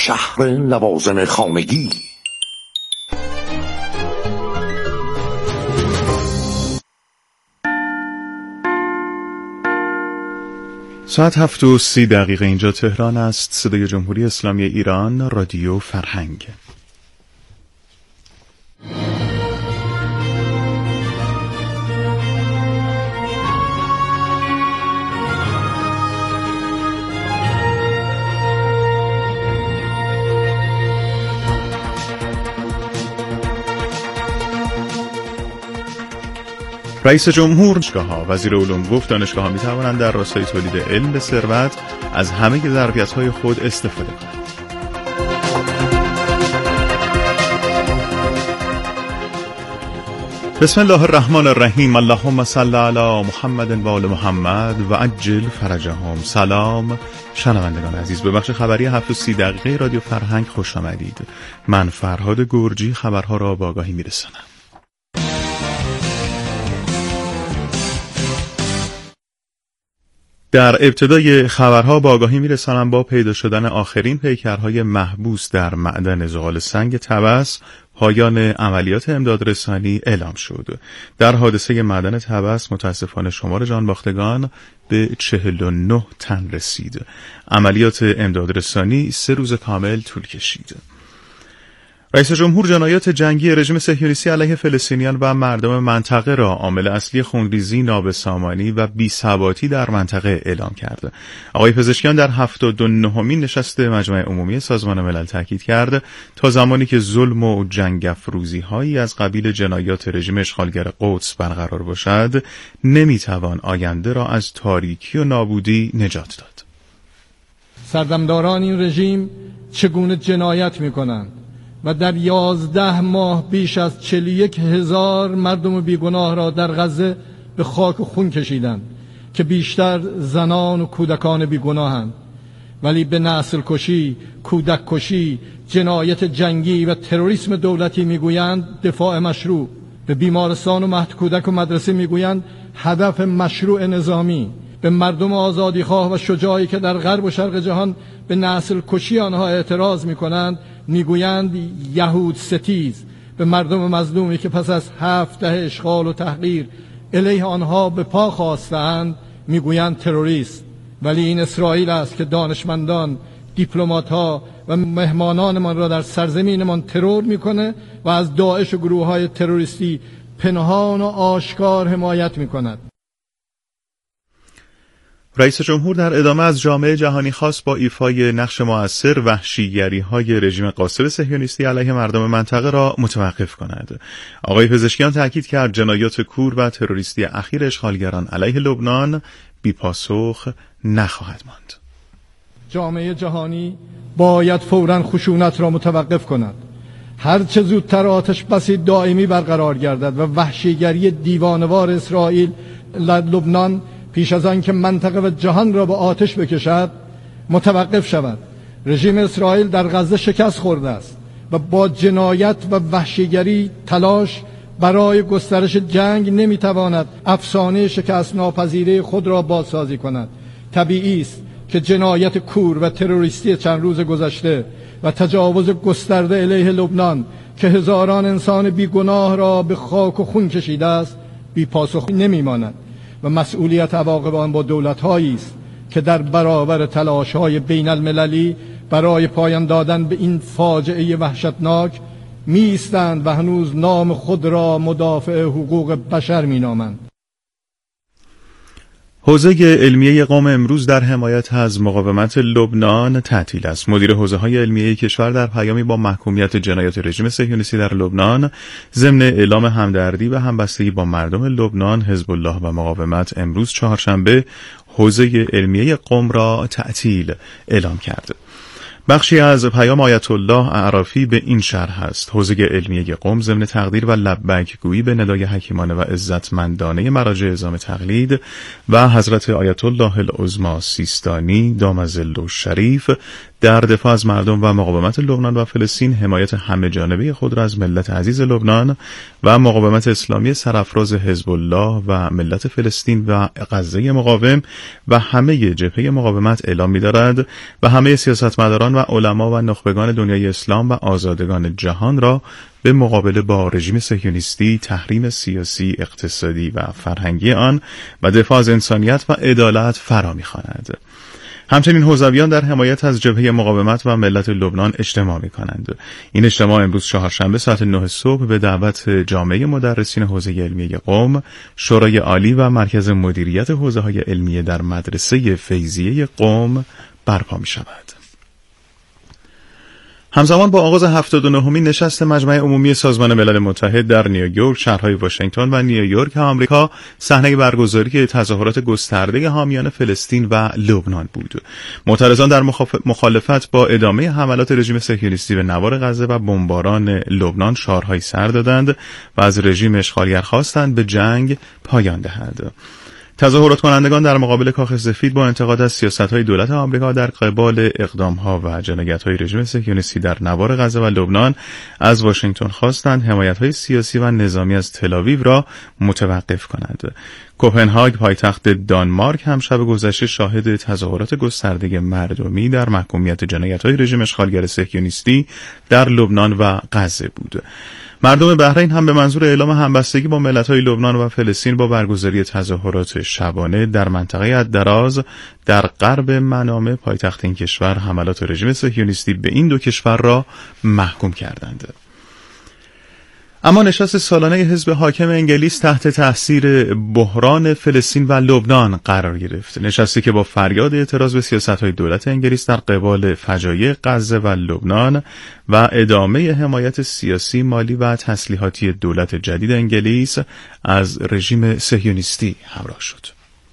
شهر لوازم خانگی. ساعت 7:30 اینجا تهران است. صدای جمهوری اسلامی ایران، رادیو فرهنگ. رئیس جمهور دانشگاه‌ها، وزیر علوم گفت دانشگاه‌ها می‌توانند در راستای تولید علم به ثروت از همه ظرفیت‌های خود استفاده کنند. بسم الله الرحمن الرحیم. اللهم صل علی محمد و آل محمد و عجل فرجهم. سلام شنوندگان عزیز، به بخش خبری 7:30 رادیو فرهنگ خوش آمدید. من فرهاد گرجی خبرها را با آگاهی می‌رسانم. در ابتدای خبرها با آگاهی می‌رسانم با پیدا شدن آخرین پیکرهای محبوس در معدن زغال سنگ طبس، پایان عملیات امدادرسانی اعلام شد. در حادثه معدن طبس متاسفانه شمار جانباختگان به 49 تن رسید. عملیات امدادرسانی 3 روز کامل طول کشید. رئیس جمهور جنایات جنگی رژیم صهیونیستی علیه فلسطینیان و مردم منطقه را عامل اصلی خونریزی، نابسامانی و بی‌ثباتی در منطقه اعلام کرد. آقای پزشکیان در 79مین نشست مجمع عمومی سازمان ملل تاکید کرد تا زمانی که ظلم و جنگ افروزی‌هایی از قبیل جنایات رژیم اشغالگر قدس برقرار باشد، نمیتوان آینده را از تاریکی و نابودی نجات داد. سردمداران این رژیم چگونه جنایت می‌کنند و در 11 ماه بیش از 41,000 مردم بیگناه را در غزه به خاک و خون کشیدند که بیشتر زنان و کودکان بیگناهند، ولی به نسل کشی، کودک کشی، جنایت جنگی و تروریسم دولتی میگویند دفاع مشروع. به بیمارستان و مهد کودک و مدرسه میگویند هدف مشروع نظامی. به مردم آزادیخواه و شجاعی که در غرب و شرق جهان به نسل کشی آنها اعتراض میکنند میگویند یهود ستیز. به مردم مظلومی که پس از 7 دهه اشغال و تحقیر علیه آنها به پا خواستند میگویند تروریست. ولی این اسرائیل است که دانشمندان، دیپلمات‌ها و مهمانانمان را در سرزمینمان ترور میکنه و از داعش و گروه‌های تروریستی پنهان و آشکار حمایت میکند. رئیس جمهور در ادامه از جامعه جهانی خواست با ایفای نقش مؤثر وحشیگری‌های رژیم غاصب صهیونیستی علیه مردم منطقه را متوقف کند. آقای پزشکیان تاکید کرد جنایات کور و تروریستی اخیر اشغالگران علیه لبنان بی‌پاسخ نخواهد ماند. جامعه جهانی باید فوراً خشونت را متوقف کند. هر چه زودتر آتش بسی دائمی برقرار گردد و وحشیگری دیوانوار اسرائیل لبنان پیش از آن که منطقه و جهان را به آتش بکشد متوقف شود. رژیم اسرائیل در غزه شکست خورده است و با جنایت و وحشیگری تلاش برای گسترش جنگ نمیتواند افسانه شکست ناپذیره خود را بازسازی کند. طبیعی است که جنایت کور و تروریستی چند روز گذشته و تجاوز گسترده علیه لبنان که هزاران انسان بیگناه را به خاک و خون کشیده است بی پاسخ نمیماند و مسئولیت عواقب آن با دولت‌هایی است که در برابر تلاش‌های بین المللی برای پایان دادن به این فاجعه وحشتناک می‌ایستند و هنوز نام خود را مدافع حقوق بشر می‌نامند. حوزه علمیه قم امروز در حمایت از مقاومت لبنان تعطیل است. مدیر حوزه‌های علمیه کشور در پیامی با محکومیت جنایات رژیم صهیونیستی در لبنان ضمن اعلام همدردی و همبستگی با مردم لبنان، حزب الله و مقاومت امروز چهارشنبه حوزه علمیه قم را تعطیل اعلام کرد. بخشی از پیام آیت الله اعرافی به این شرح است: حوزه علمیه قم ضمن تقدیر و لبیک گویی به ندای حکیمانه و عزتمندانه مراجع اعظام تقلید و حضرت آیت الله العظمی سیستانی دام ظله الشریف در دفاع از مردم و مقاومت لبنان و فلسطین، حمایت همه جانبه خود را از ملت عزیز لبنان و مقاومت اسلامی سرافراز حزب الله و ملت فلسطین و غزه مقاوم و همه جبهه مقاومت اعلام می‌دارد و همه سیاستمداران و علما و نخبگان دنیای اسلام و آزادگان جهان را به مقابله با رژیم صهیونیستی، تحریم سیاسی، اقتصادی و فرهنگی آن و دفاع از انسانیت و عدالت فرا می‌خواند. همچنین حوزویان در حمایت از جبهه مقاومت و ملت لبنان اجتماع می‌کنند. این اجتماع امروز چهارشنبه ساعت 9 صبح به دعوت جامعه مدرسین حوزه علمیه قم، شورای عالی و مرکز مدیریت حوزه‌های علمیه در مدرسه فیضیه قم برپا می‌شود. همزمان با آغاز 79مین نشست مجمع عمومی سازمان ملل متحد در نیویورک، شهرهای واشنگتن و نیویورک آمریکا صحنه برگزاری تظاهرات گسترده حامیان فلسطین و لبنان بود. معترضان در مخالفت با ادامه حملات رژیم صهیونیستی به نوار غزه و بمباران لبنان شعارهای سر دادند و از رژیم اشغالگر خواستند به جنگ پایان دهد. تظاهرات کنندگان در مقابل کاخ سفید با انتقاد از سیاست‌های دولت آمریکا در قبال اقدام‌ها و جنایت‌های رژیم صهیونیستی در نوار غزه و لبنان از واشنگتن خواستند حمایت‌های سیاسی و نظامی از تل‌آویو را متوقف کند. کوپنهاگ، پایتخت دانمارک، هم شب گذشته شاهد تظاهرات گسترده مردمی در محکومیت جنایت‌های رژیم اشغالگر صهیونیستی در لبنان و غزه بود. مردم بحرین هم به منظور اعلام همبستگی با ملت‌های لبنان و فلسطین با برگزاری تظاهرات شبانه در منطقه الدراز در غرب منامه پایتخت این کشور حملات رژیم صهیونیستی به این دو کشور را محکوم کردند. اما نشست سالانه حزب حاکم انگلیس تحت تاثیر بحران فلسطین و لبنان قرار گرفت. نشستی که با فریاد اعتراض به سیاست‌های دولت انگلیس در قبال فجایع غزه و لبنان و ادامه حمایت سیاسی، مالی و تسلیحاتی دولت جدید انگلیس از رژیم صهیونیستی همراه شد.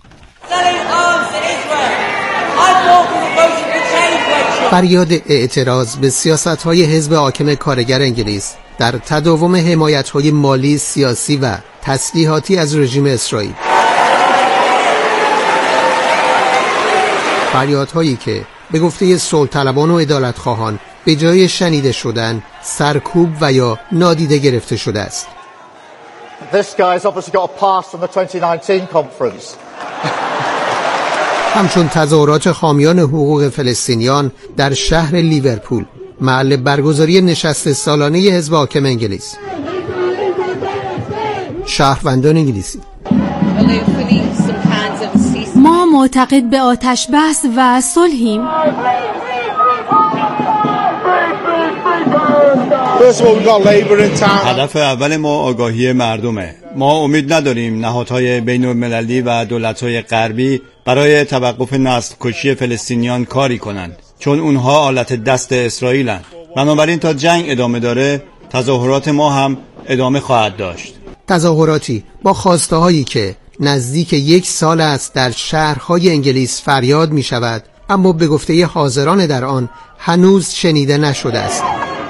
فریاد اعتراض به سیاست‌های حزب حاکم کارگر انگلیس در تداوم حمایت‌های مالی، سیاسی و تسلیحاتی از رژیم اسرائیل. فریادهایی که به گفته صلح‌طلبان و عدالت‌خواهان به جای شنیده شدن، سرکوب و یا نادیده گرفته شده است. This guy's obviously got a pass from the 2019 conference. همچون تظاهرات حامیان حقوق فلسطینیان در شهر لیورپول، محل برگزاری نشست سالانه حزب حاکم انگلیس. شهروندان انگلیسی: ما معتقد به آتش بس و صلحیم. هدف اول ما آگاهی مردمه. ما امید نداریم نهادهای بین المللی و دولت‌های غربی برای توقف نسل کشی فلسطینیان کاری کنند، چون اونها آلت دست اسرائیلن. بنابراین تا جنگ ادامه داره، تظاهرات ما هم ادامه خواهد داشت. تظاهراتی با خواسته هایی که نزدیک 1 سال است در شهرهای انگلیس فریاد می شود، اما به گفته حاضران در آن هنوز شنیده نشده است.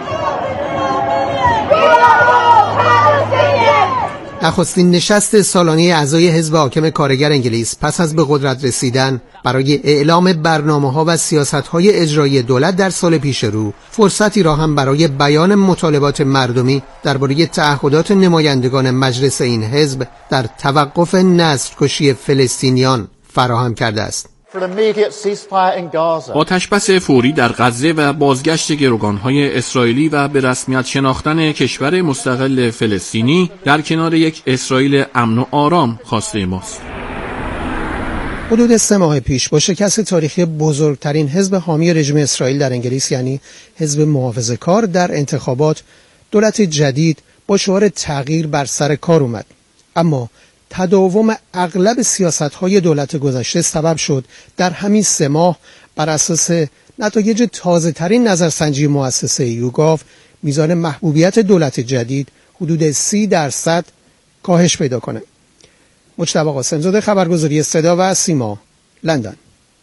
نخستین نشست سالانه اعضای حزب حاکم کارگر انگلیس پس از به قدرت رسیدن برای اعلام برنامه‌ها و سیاست‌های اجرایی دولت در سال پیش رو، فرصتی را هم برای بیان مطالبات مردمی درباره تعهدات نمایندگان مجلس این حزب در توقف نسل‌کشی فلسطینیان فراهم کرده است. آتشبس فوری در غزه و بازگشت گروگان‌های اسرائیلی و به رسمیت شناختن کشور مستقل فلسطینی در کنار یک اسرائیل امن و آرام خواسته ماست. حدود 3 ماه پیش با شکست تاریخی بزرگترین حزب حامی رژیم اسرائیل در انگلیس، یعنی حزب محافظه‌کار، در انتخابات، دولت جدید با شعار تغییر بر سر کار اومد. اما تداوم اغلب سیاست‌های دولت گذشته سبب شد در همین 3 ماه بر اساس نتایج تازه‌ترین نظرسنجی مؤسسه یوگاو میزان محبوبیت دولت جدید حدود 30% کاهش پیدا کنه. مجتبی قاسم‌زاده، خبرگزاری صدا و سیما، لندن.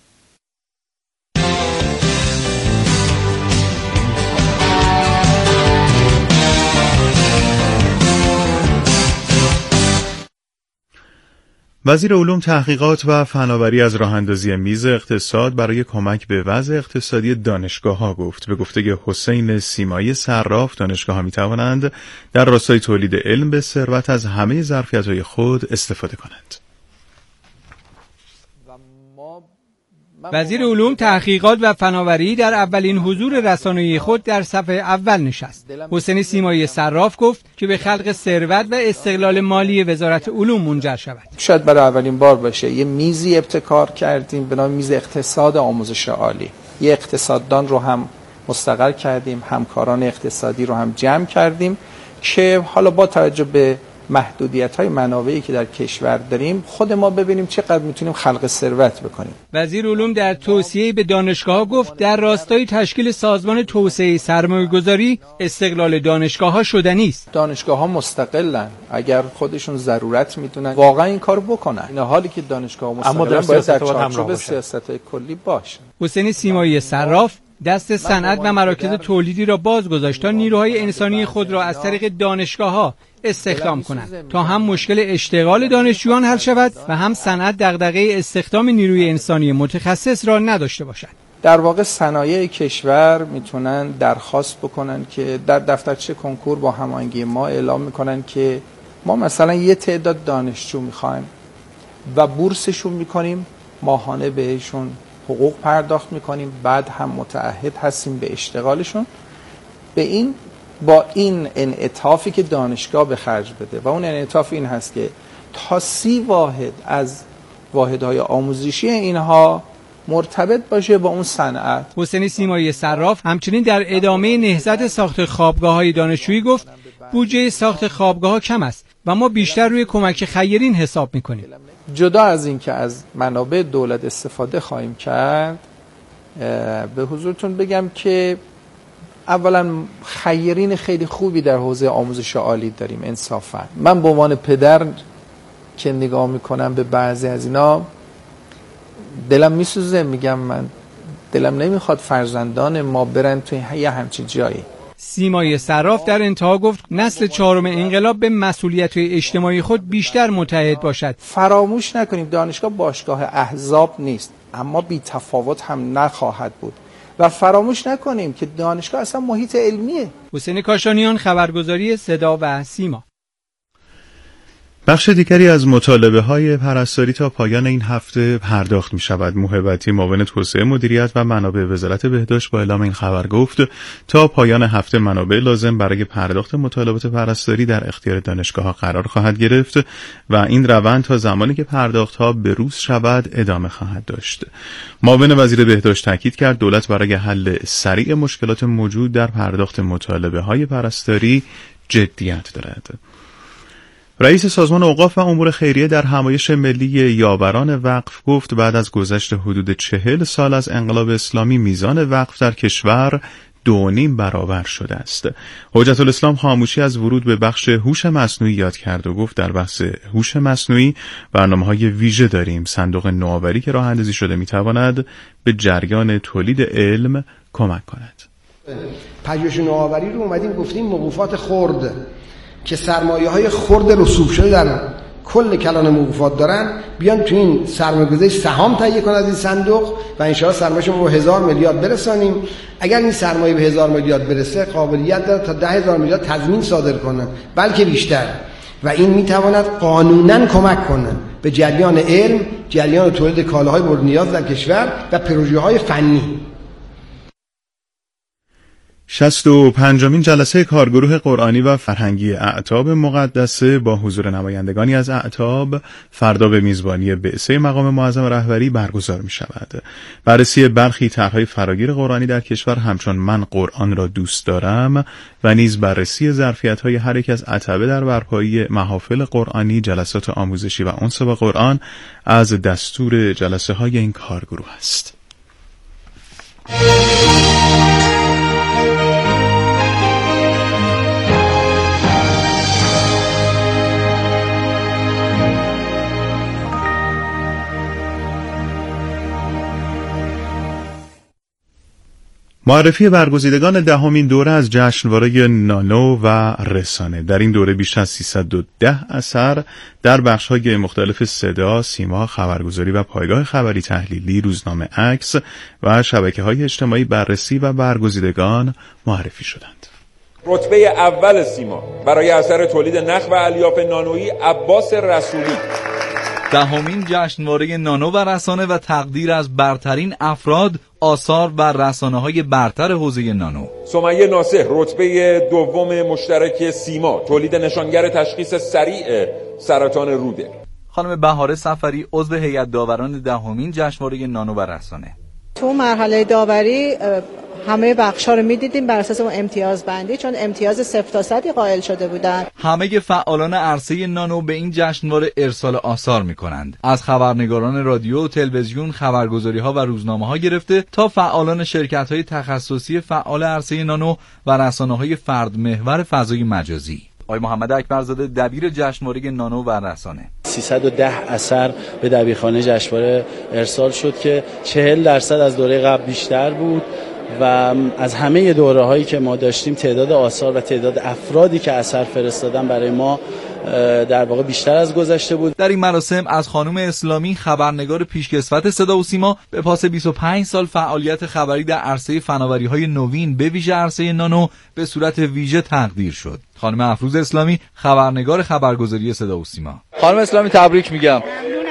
وزیر علوم، تحقیقات و فناوری از راه‌اندازی میز اقتصاد برای کمک به وضع اقتصادی دانشگاه‌ها گفت. به گفته حسین سیمایی صراف، دانشگاه‌ها می‌توانند در راستای تولید علم به ثروت از همه ظرفیت‌های خود استفاده کنند. و ما وزیر علوم، تحقیقات و فناوری در اولین حضور رسانه‌ای خود در صف اول نشست. حسین سیمایی صراف گفت که به خلق ثروت و استقلال مالی وزارت علوم منجر شود. شاید برای اولین بار باشه یه میزی ابتکار کردیم به نام میز اقتصاد آموزش عالی. یه اقتصاددان رو هم مستقر کردیم، همکاران اقتصادی رو هم جمع کردیم که حالا با توجه به محدودیت‌های منابعی که در کشور داریم خود ما ببینیم چقدر میتونیم خلق ثروت بکنیم. وزیر علوم در توصیه به دانشگاه‌ها گفت در راستای تشکیل سازمان توسعه سرمایه‌گذاری استقلال دانشگاه‌ها شدنی است. دانشگاه‌ها مستقلن، اگر خودشون ضرورت میدونن واقعا این کارو بکنن. این حالی که دانشگاه‌ها مستقلن باید در چارچوب سیاست‌های کلی باشن. حسین سیمایی صراف دست صنعت و مراکز تولیدی را باز گذاشت تا نیروهای انسانی خود را از طریق دانشگاه‌ها استخدام کنند تا هم مشکل اشتغال دانشجویان حل شود و هم صنعت دغدغه استخدام نیروی انسانی متخصص را نداشته باشد. در واقع صنایع کشور میتونن درخواست بکنن که در دفترچه کنکور با هماهنگی ما اعلام میکنن که ما مثلا یه تعداد دانشجو میخوایم و بورسشون میکنیم، ماهانه بهشون حقوق پرداخت میکنیم، بعد هم متعهد هستیم به اشتغالشون. با این انعطافی که دانشگاه به خرج بده و اون انعطاف این هست که تا 30 واحد از واحدهای آموزشی اینها مرتبط باشه با اون صنعت. حسین سیمایی صراف همچنین در ادامه نهضت ساخت خوابگاه‌های دانشجویی گفت بودجه ساخت خوابگاه‌ها کم است و ما بیشتر روی کمک خیرین حساب می‌کنیم. جدا از این که از منابع دولت استفاده خواهیم کرد، به حضورتون بگم که اولا خیرین خیلی خوبی در حوزه آموزش عالی داریم. انصافا من به عنوان پدر که نگاه میکنم به بعضی از اینا دلم میسوزه، میگم من دلم نمیخواد فرزندان ما برن توی یه همچین جایی. سیمایی صراف در انتها گفت نسل چهارم انقلاب به مسئولیت‌های اجتماعی خود بیشتر متعهد باشد. فراموش نکنیم دانشگاه باشگاه احزاب نیست، اما بی تفاوت هم نخواهد بود. و فراموش نکنیم که دانشگاه اصلا محیط علمیه. حسین کاشانیان، خبرگزاری صدا و سیما. بخش دیگری از مطالبه‌های پرستاری تا پایان این هفته پرداخت می‌شود. موهبتی، معاون توسعه مدیریت و منابع وزارت بهداشت با اعلام این خبر گفت تا پایان هفته منابع لازم برای پرداخت مطالبات پرستاری در اختیار دانشگاه‌ها قرار خواهد گرفت و این روند تا زمانی که پرداخت‌ها بروز شود ادامه خواهد داشت. معاون وزیر بهداشت تاکید کرد دولت برای حل سریع مشکلات موجود در پرداخت مطالبه‌های پرستاری جدیت دارد. رئیس سازمان اوقاف و امور خیریه در همایش ملی یاوران وقف گفت بعد از گذشت حدود 40 سال از انقلاب اسلامی میزان وقف در کشور 2.5 برابر شده است. حجت الاسلام خاموشی از ورود به بخش هوش مصنوعی یاد کرد و گفت در بحث هوش مصنوعی برنامه‌های ویژه داریم. صندوق نوآوری که راه اندازی شده میتواند به جریان تولید علم کمک کند. پژوهش نوآوری رو اومدیم گفتیم موقوفات خرد که سرمایه‌های خرد رسوب شده در کل کلان موقوفات دارن بیان تو این سرمایه‌گذاری سهام تهیه کنن از این صندوق و ان شاءالله سرمایه‌شون رو 1000 میلیارد برسانیم. اگر این سرمایه به 1000 میلیارد برسه قابلیت داره تا 10000 میلیارد تضمین صادر کنه بلکه بیشتر و این میتواند قانوناً کمک کنه به جریان علم، جریان تولید کالاهای مورد نیاز در کشور و پروژه‌های فنی. 65مین جلسه کارگروه قرآنی و فرهنگی اعتاب مقدسه با حضور نمایندگانی از اعتاب فردا به میزبانی بعثه مقام معظم رهبری برگزار می شود. بررسی برخی طرح‌های فراگیر قرآنی در کشور همچون من قرآن را دوست دارم و نیز بررسی ظرفیت‌های هر یک از اعتابه در برپایی محافل قرآنی، جلسات آموزشی و انس با قرآن از دستور جلسه‌های این کارگروه است. معرفی برگزیدگان 10مین دوره از جشنواره نانو و رسانه. در این دوره بیش از 310 اثر در بخش‌های مختلف صدا، سیما، خبرگزاری و پایگاه خبری تحلیلی، روزنامه عکس و شبکه‌های اجتماعی بررسی و برگزیدگان معرفی شدند. رتبه اول سیما برای اثر تولید نخ و الیاف نانویی عباس رسولی دهمین جشنواره نانو و رسانه و تقدیر از برترین افراد، آثار و رسانه‌های برتر حوزه نانو. سمیه ناصح رتبه دوم مشترک سیما، تولید نشانگر تشخیص سریع سرطان روده. خانم بهاره سفری عضو هیئت داوران دهمین جشنواره نانو و رسانه. تو مرحله داوری همه بخش‌ها رو می‌دیدیم بر اساس اون امتیاز بندی، چون امتیاز 0 تا 100 قائل شده بودن. همه فعالان عرصه نانو به این جشنواره ارسال آثار می‌کنند. از خبرنگاران رادیو و تلویزیون، خبرگزاری‌ها و روزنامه‌ها گرفته تا فعالان شرکت‌های تخصصی فعال عرصه نانو و رسانه‌های فرد محور فضای مجازی. آقای محمد اکبرزاده دبیر جشنواره نانو و رسانه. 310 اثر به دبیرخانه جشنواره ارسال شد که 40% از دوره قبل بیشتر بود و از همه دوره‌هایی که ما داشتیم تعداد آثار و تعداد افرادی که اثر فرستادن برای ما در واقع بیشتر از گذشته بود. در این مراسم از خانم اسلامی خبرنگار پیشکسوت صدا و سیما به پاس 25 سال فعالیت خبری در عرصه فناوری‌های نوین به ویژه عرصه نانو به صورت ویژه تقدیر شد. خانم افروز اسلامی خبرنگار خبرگزاری صدا و سیما. خانم اسلامی تبریک میگم.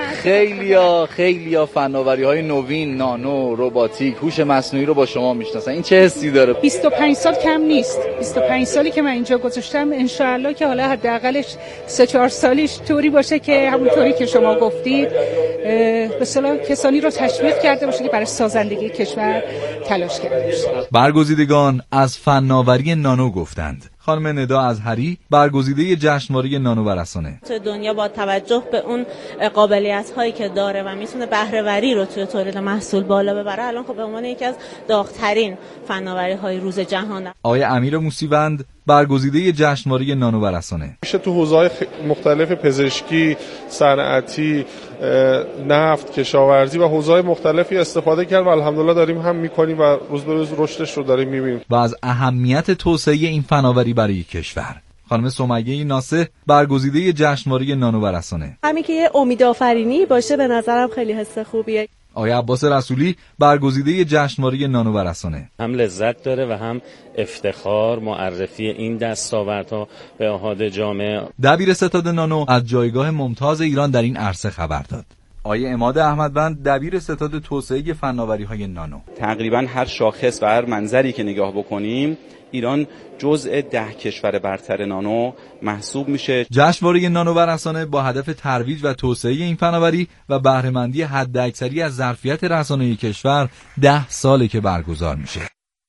خیلیا فناوری‌های نوین، نانو، رباتیک، هوش مصنوعی رو با شما میشناسن. این چه حسی داره؟ 25 سال کم نیست. 25 سالی که من اینجا گذاشتم ان شاءالله که حالا حداقلش 3-4 سالیش طوری باشه که همونطوری که شما گفتید به اصطلاح کسانی رو تشویق کرده باشه که برای سازندگی کشور تلاش کرده باشه. برگزیدگان از فناوری نانو گفتند. خانم ندا ازهری برگزیده جشنواره نانو و رسانه. تو دنیا با توجه به اون قابلیت‌هایی که داره و میتونه بهره‌وری رو توی تولید محصول بالا ببره، الان خب به عنوان یکی از داغ‌ترین فناوری‌های روز جهان. آقای امیر موسیوند برگزیده جشنواره نانو و رسانه. میشه تو حوزه‌های مختلف پزشکی، صنعتی، نفت، کشاورزی و حوزه‌های مختلفی استفاده کرد و الحمدلله داریم هم می‌کنیم و روز به روز رشدش رو داریم می‌بینیم. و از اهمیت توسعه این فناوری برای کشور. خانم سمیه ناصح برگزیده جشنواره نانو و رسانه. همین که یه امیدآفرینی باشه به نظرم خیلی حس خوبیه. آقای عباس رسولی برگزیده جشنواره نانو و رسانه. هم لذت داره و هم افتخار، معرفی این دستاوردها به احاده جامعه. دبیر ستاد نانو از جایگاه ممتاز ایران در این عرصه خبر داد. آقای عماد احمدوند دبیر ستاد توسعه فناوری‌های نانو. تقریبا هر شاخص و هر منظری که نگاه بکنیم ایران جزء 10 کشور برتر نانو محسوب میشه. جشنواره نانو و رسانه با هدف ترویج و توسعه این فناوری و بهره‌مندی حداکثری از ظرفیت رسانه‌ای کشور 10 ساله که برگزار میشه.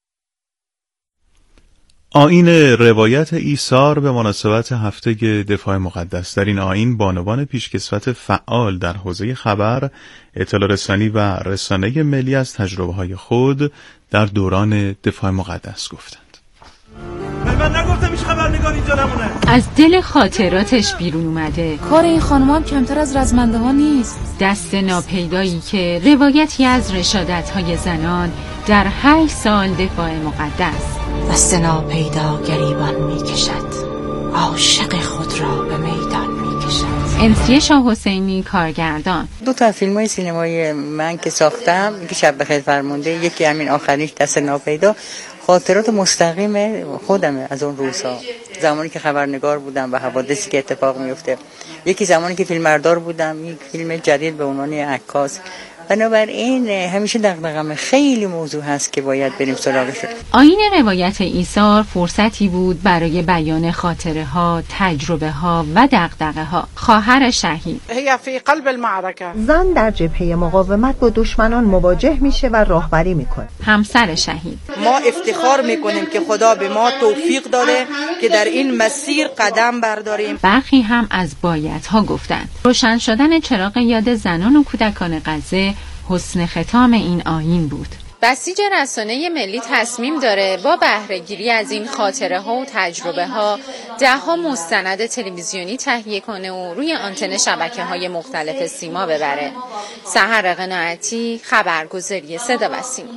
آیین روایت ایثار به مناسبت هفته دفاع مقدس. در این آیین بانوان پیشکسوت فعال در حوزه خبر، اطلاع رسانی و رسانه ملی از تجربه‌های خود در دوران دفاع مقدس گفتند. من نگفتم هیچ خبرنگار اینجا نمونه. از دل خاطراتش بیرون اومده. کار این خانم هم کمتر از رزمنده ها نیست. دست ناپیدایی که روایتی از رشادت‌های زنان در 8 سال دفاع مقدس. دست ناپیدا گریبان میکشد، عاشق خود را به میدان میکشد. انسیه شاه حسینی کارگردان. 2 تا فیلم‌های سینمایی من که ساختم، یکی شب بخیر فرمانده، یکی همین آخریش دست ناپیدا، خاطرات مستقیم خودمه از اون روزها، زمانی که خبرنگار بودم و حوادثی که اتفاق میفته. یکی زمانی که فیلمبردار بودم، یک فیلم جدید به عنوان عکاس. بنابراین همیشه دغدغه‌م خیلی موضوع هست که باید بریم سراغش. آیین روایت ایثار فرصتی بود برای بیان خاطره ها، تجربه ها و دغدغه ها. خواهر شهید هي فی قلب المعركه. زن در جبهه مقاومت با دشمنان مواجه میشه و راهبری میکنه. همسر شهید ما افتخار میکنیم که خدا به ما توفیق داده که در این مسیر قدم برداریم. برخی هم از بایدها گفتند. روشن شدن چراغ یاد زنان و کودکان غزه حسن ختام این آیین بود. بسیج رسانه ملی تصمیم داره با بهره‌گیری از این خاطره ها و تجربه ها 10 مستند تلویزیونی تهیه کنه و روی آنتن شبکه‌های مختلف سیما ببره. سحر قناعتی، خبرگزاری صدا و سیما.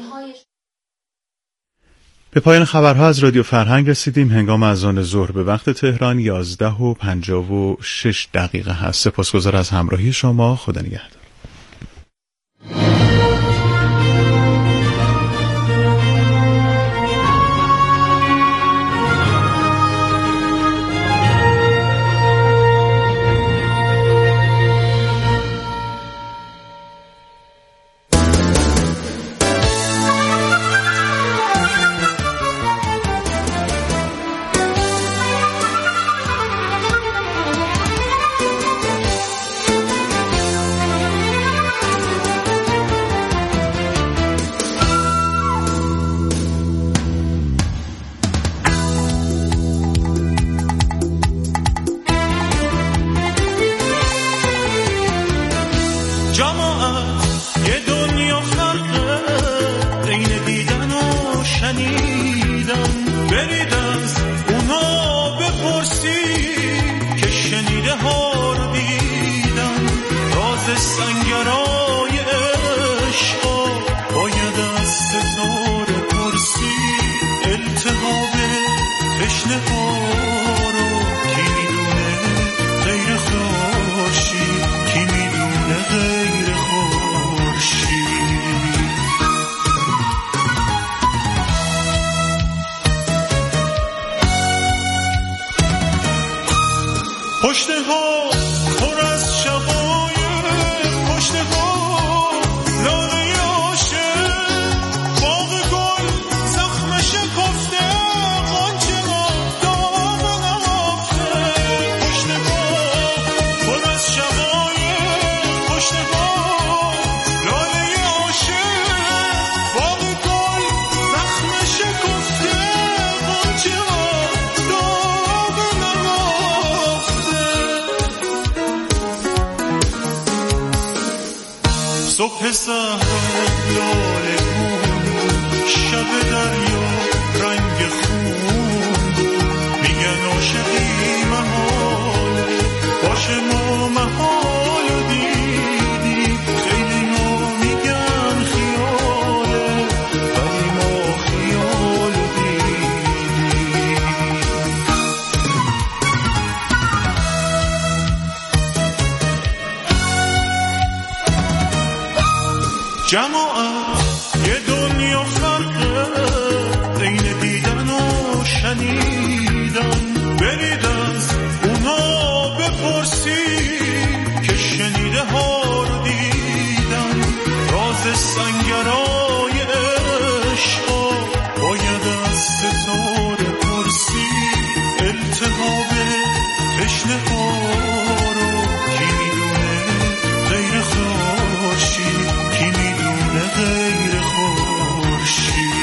به پایان خبرها از رادیو فرهنگ رسیدیم. هنگام اذان ظهر به وقت تهران 11:56 هست. سپاسگزار از همراهی شما. خدا نگهدار. تشنه ها رو کی میدونه غیر خورشید، کی میدونه غیر خورشید. پشته ها پر از شقایق، پشته ها لاله عاشق، باغ گل زخم شکفته، غنچه ها داغ نهفته. پشته ها پر از شقایق، پشته ها لاله عاشق، باغ گل زخم شکفته، غنچه ها داغ نهفته. صبح صحرا لاله گون، شب دریا رنگ خون، میگن عاشقی محاله، باشه ما محال و دیدی، خیلی ها میگن خیاله، ولی ما خیال و دیدی. جماعت یه دنیا فرقه بین دیدن و شنیدن، برید از اونا بپرسی که شنیده ها رو دیدن. راز سنگرای عشقا باید از ستاره پرسی، التهاب تشنه ها رو کی میدونه غیر خورشید، کی میدونه غیر خورشید.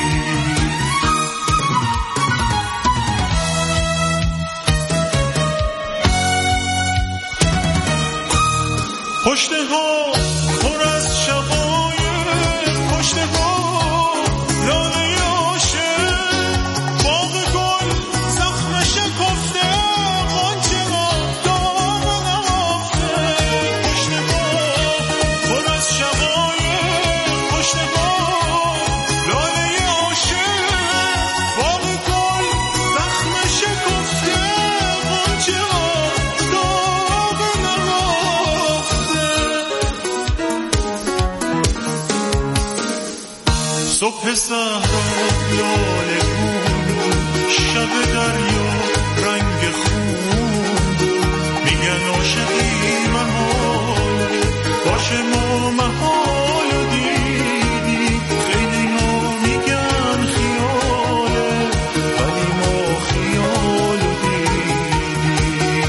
پشته ها پر از شقایق، پشته ها لاله عاشق، باغ گل زخم شکفته، غنچه ها داغ نهفته. پشته ها پر از شقایق، پشته ها لاله عاشق، باغ گل زخم شکفته، غنچه ها داغ نهفته. صبح صحرا لاله گون، شب دریا رنگ خون، میگن عاشقی محاله، باشه ما محال و دیدی، خیلی ها میگن خیاله، ولی ما خیال و دیدی.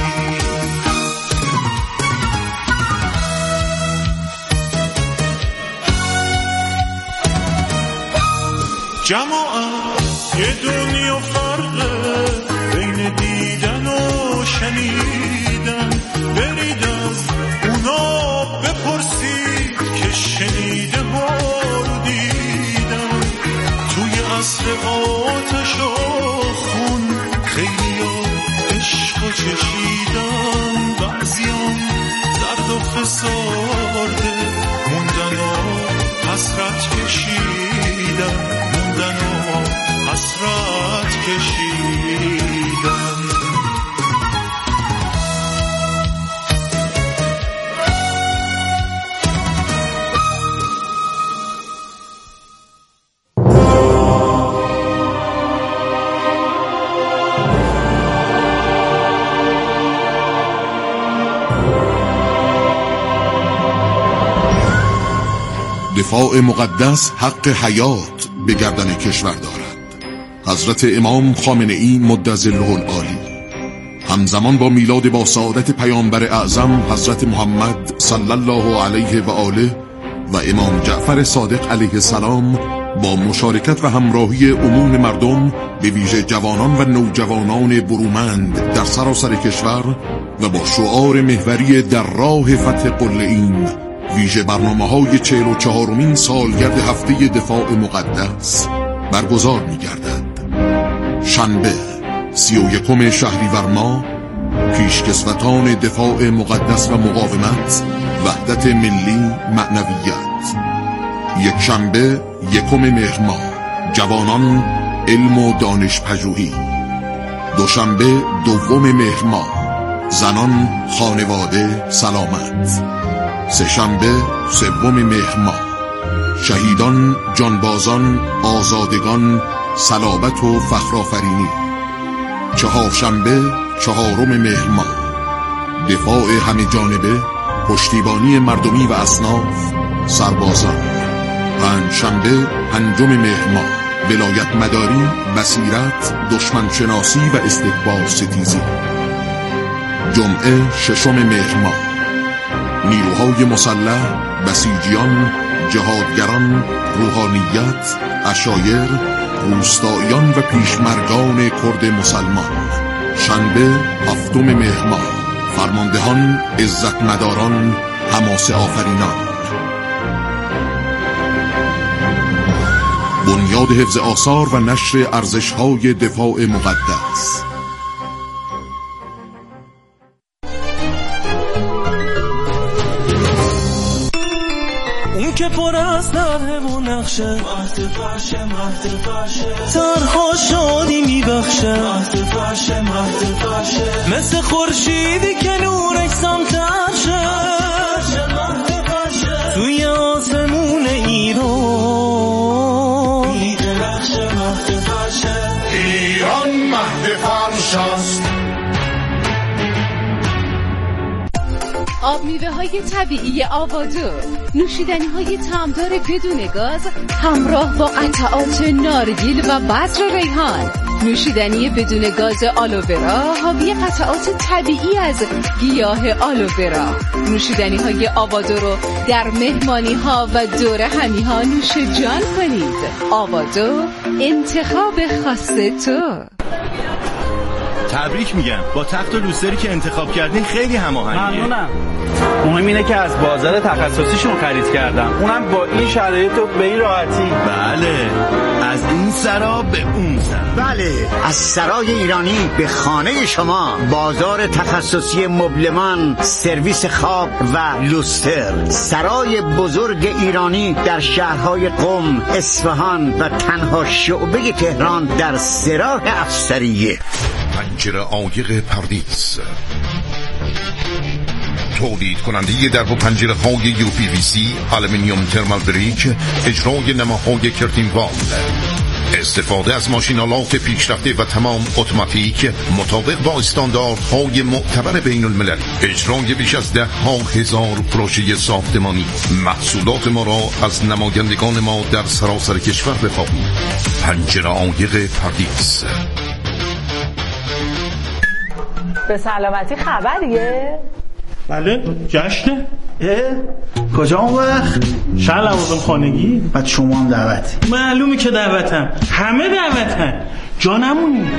جماعت یه دنیا فرقه بین دیدن و شنیدن، برید از اونا بپرسید که شنیده ها رو دیدن. توی عصر آتش و خون خیلی ها عشق و چشیدن، بعضیان درد و فسارده موندن و حسرت کشیدن، موندن و حسرت کشیدن. دفاع مقدس حق حیات به گردن کشور دارد. حضرت امام خامنه ای مدظله العالی همزمان با میلاد با سعادت پیامبر اعظم حضرت محمد صلی الله علیه و آله و امام جعفر صادق علیه السلام با مشارکت و همراهی عموم مردم به ویژه جوانان و نوجوانان برومند در سراسر کشور و با شعار محوری در راه فتح قله‌ایم ویژه برنامه‌های 44مین سالگرد هفته دفاع مقدس برگزار می‌گردد. شنبه 31 شهریور ماه، پیشکسوتان دفاع مقدس و مقاومت، وحدت ملی، معنویت. یک شنبه 1 مهر ماه، جوانان، علم و دانش پژوهی. دوشنبه 2 مهر ماه، زنان خانواده سلامت. سه‌شنبه 3 مهر ماه، شهیدان جانبازان آزادگان صلابت و فخرآفرینی. چهارشنبه 4 مهر ماه، دفاع همه جانبه، پشتیبانی مردمی و اصناف سربازان. پنجشنبه 5 مهر ماه، ولایت مداری، بصیرت، دشمن شناسی و استکبار ستیزی. جمعه 6 مهر ماه، نیروهای مسلح، بسیجیان، جهادگران، روحانیت، عشایر، روستاییان و پیشمرگان کرد مسلمان. شنبه 7 مهر ماه، فرماندهان، عزتمداران، حماسه آفرینان. بنیاد حفظ آثار و نشر ارزش‌های دفاع مقدس. اون که پر از طرح و نقشه، طرحها شادی میبخشه، مثل خورشیدی که نورش سمتر شه توی آسمون ایران. ایران مهد فرش است. آب میوه های طبیعی آوادو، نوشیدنی های طعمدار بدون گاز همراه با قطعات نارگیل و بذر ریحان. نوشیدنی بدون گاز آلوورا حاوی قطعات طبیعی از گیاه آلوورا. نوشیدنی های آوادو رو در مهمانی ها و دور همی ها نوش جان کنید. آوادو، انتخاب خاص تو. تبریک میگم، با تخت و لوستری که انتخاب کردین خیلی هماهنگه. ممنونم. مهم اینه که از بازار تخصصیشون خرید کردم، اونم با این شرایط و به این راحتی. بله، از این سرا به اون سرا. بله، از سرای ایرانی به خانه شما. بازار تخصصی مبلمان، سرویس خواب و لوستر. سرای بزرگ ایرانی در شهرهای قم، اصفهان و تنها شعبه تهران در سراح افسریه. پنجره عایق پردیس، تولید کننده درب و پنجره های UPVC، آلومینیوم ترمال بریک، اجرای نماهای کرتین وال، استفاده از ماشینالات پیشرفته و تمام اتوماتیک مطابق با استانداردهای معتبر بین الملل، اجرای بیش از 10,000 پروژه ساختمانی. محصولات ما را از نمایندگان ما در سراسر کشور بخواهید. پنجره عایق پردیس. به سلامتی خبریه؟ بله، جشنه. کجا اون وقت؟ شهر لوازم خانگی. بعد شما هم دعوتی؟ معلومه که دعوتم، همه دعوتم، جا نمونی.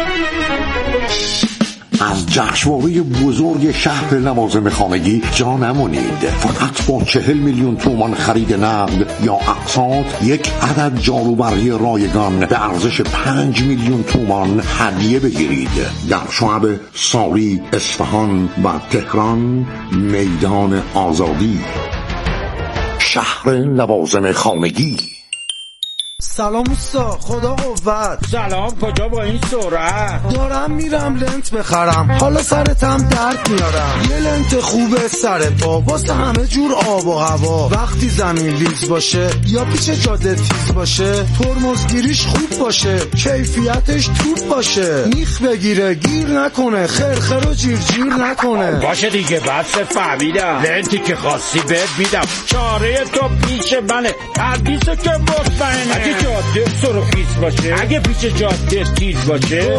از جشنواره بزرگ شهر لوازم خانگی جا نمونید. فقط با 40 میلیون تومان خرید نقد یا اقساط یک عدد جاروبرقی رایگان به ارزش 5 میلیون تومان هدیه بگیرید. در شعب ساری، اصفهان و تهران. میدان آزادی. شهر لوازم خانگی. سلام اوستا، خدا قوت. سلام، کجا با این سرعت؟ دارم میرم لنت بخرم، حالا سرتم درد میارم. یه لنت خوبه سر پا واسه همه جور آب و هوا. وقتی زمین لیز باشه یا پیچ جاده تیز باشه، ترمزگیریش خوب باشه، کیفیتش توپ باشه، میخ بگیره گیر نکنه، خرخر و جیر نکنه. باشه دیگه، بس فهمیدم. لنتی که خواستی بهت میدم، چاره تو پیش منه، پردیسو که مطمئنه. اگه جاده سرخیز باشه، اگه پیچ جاده تیز باشه،